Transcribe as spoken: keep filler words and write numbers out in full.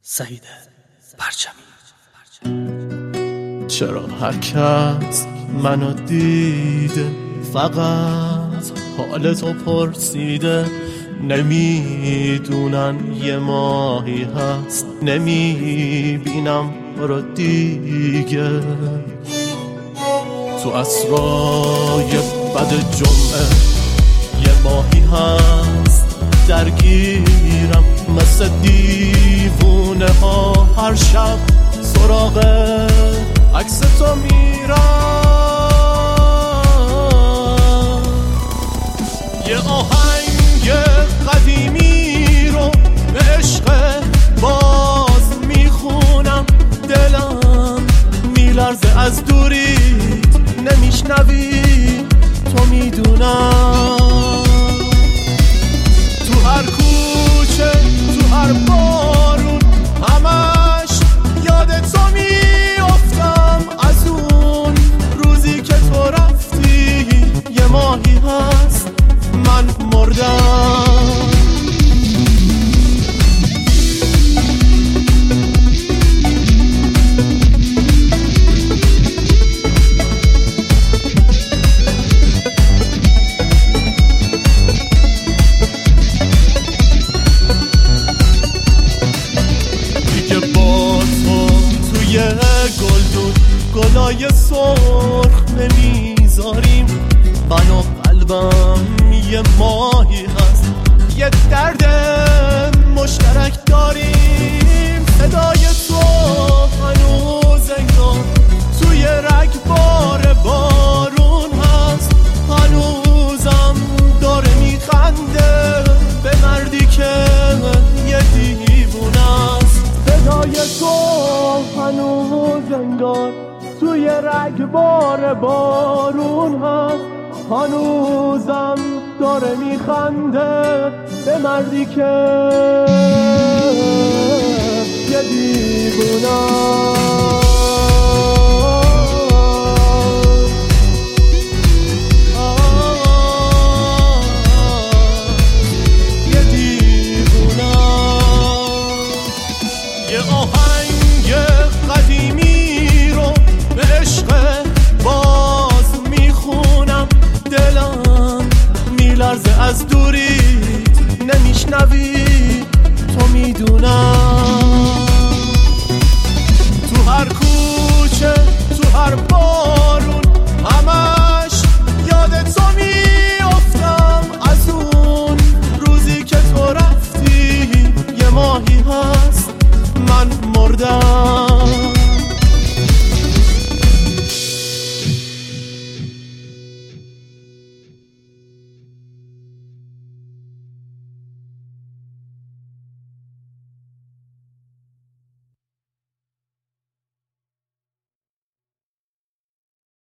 سعید پرچمی. چرا هر کس منو دیده فقط حالتو پرسیده، نمیدونن یه ماهی هست نمیبینم رو دیگه. تو اسرای بد جمعه یه ماهی هست درگیرم، مثل دیوونه ها هر شب سراغ عکس تو میرم. یه آهنگ قدیمی رو به عشق باز میخونم، دلم میلرزه از دوری نمیشنوی تو میدونم. تو هر کوچه تو هر بارون همش یاد تو میافتم، از اون روزی که تو رفتی یه ماهی هست من مردم. گلدون گلای سرخ نمیذاریم، من و قلبم یه ماهی هست یه درد مشترک داریم. صدای تو هنوز انگار توی رگبار بارون هست، هنوزم داره میخنده به مردی که یه دیوونه است. صدای تو هنوز انگار توی رگبار بارون هست، هنوزم داره میخنده به مردی که یه دیوونه. آهنگ قدیمی رو به عشق باز میخونم، دلم میلرزه از دوری نمیشنوی تو میدونم. تو هر کوچه تو هر بارون همش یاد تو میافتم، از اون روزی که تو رفتی یه ماهی هست من مردم.